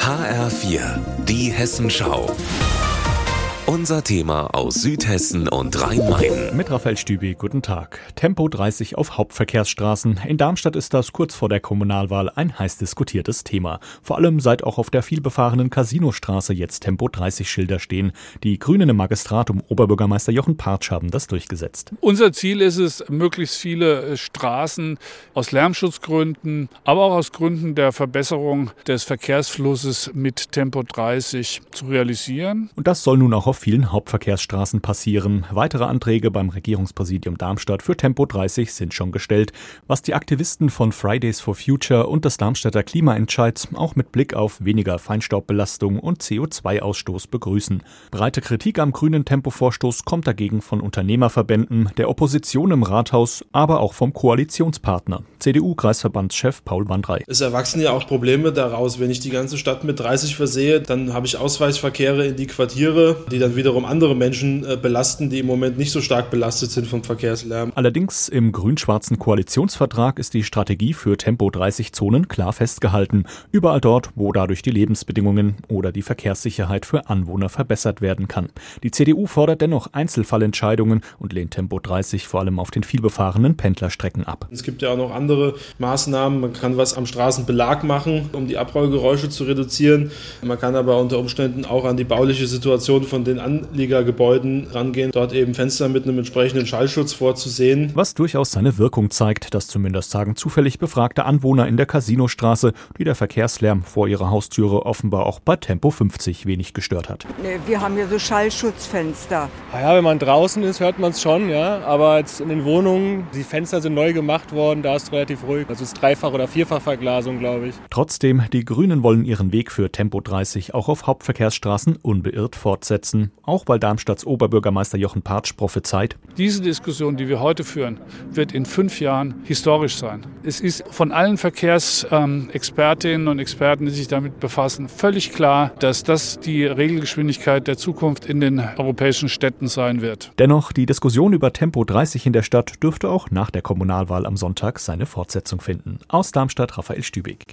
HR4, die Hessenschau. Unser Thema aus Südhessen und Rhein-Main. Mit Raphael Stübi, guten Tag. Tempo 30 auf Hauptverkehrsstraßen. In Darmstadt ist das kurz vor der Kommunalwahl ein heiß diskutiertes Thema. Vor allem seit auch auf der vielbefahrenen Casinostraße jetzt Tempo 30 Schilder stehen. Die Grünen im Magistrat um Oberbürgermeister Jochen Partsch haben das durchgesetzt. Unser Ziel ist es, möglichst viele Straßen aus Lärmschutzgründen, aber auch aus Gründen der Verbesserung des Verkehrsflusses mit Tempo 30 zu realisieren. Und das soll nun auch auf vielen Hauptverkehrsstraßen passieren. Weitere Anträge beim Regierungspräsidium Darmstadt für Tempo 30 sind schon gestellt, was die Aktivisten von Fridays for Future und des Darmstädter Klimaentscheids auch mit Blick auf weniger Feinstaubbelastung und CO2-Ausstoß begrüßen. Breite Kritik am grünen Tempovorstoß kommt dagegen von Unternehmerverbänden, der Opposition im Rathaus, aber auch vom Koalitionspartner, CDU-Kreisverbandschef Paul Wandrei. Es erwachsen ja auch Probleme daraus. Wenn ich die ganze Stadt mit 30 versehe, dann habe ich Ausweichverkehre in die Quartiere, die dann wiederum andere Menschen belasten, die im Moment nicht so stark belastet sind vom Verkehrslärm. Allerdings im grün-schwarzen Koalitionsvertrag ist die Strategie für Tempo-30-Zonen klar festgehalten. Überall dort, wo dadurch die Lebensbedingungen oder die Verkehrssicherheit für Anwohner verbessert werden kann. Die CDU fordert dennoch Einzelfallentscheidungen und lehnt Tempo 30 vor allem auf den vielbefahrenen Pendlerstrecken ab. Es gibt ja auch noch andere Maßnahmen. Man kann was am Straßenbelag machen, um die Abrollgeräusche zu reduzieren. Man kann aber unter Umständen auch an die bauliche Situation von den Anliegergebäuden rangehen, dort eben Fenster mit einem entsprechenden Schallschutz vorzusehen. Was durchaus seine Wirkung zeigt, das zumindest sagen zufällig befragte Anwohner in der Casinostraße, die der Verkehrslärm vor ihrer Haustüre offenbar auch bei Tempo 50 wenig gestört hat. Nee, wir haben hier so Schallschutzfenster. Ja, wenn man draußen ist, hört man es schon, ja. Aber jetzt in den Wohnungen, die Fenster sind neu gemacht worden, da ist es relativ ruhig. Also es ist Dreifach- oder Vierfachverglasung, glaube ich. Trotzdem, die Grünen wollen ihren Weg für Tempo 30 auch auf Hauptverkehrsstraßen unbeirrt fortsetzen. Auch weil Darmstadts Oberbürgermeister Jochen Partsch prophezeit: Diese Diskussion, die wir heute führen, wird in 5 Jahren historisch sein. Es ist von allen Verkehrsexpertinnen und Experten, die sich damit befassen, völlig klar, dass das die Regelgeschwindigkeit der Zukunft in den europäischen Städten sein wird. Dennoch, die Diskussion über Tempo 30 in der Stadt dürfte auch nach der Kommunalwahl am Sonntag seine Fortsetzung finden. Aus Darmstadt, Raphael Stübig.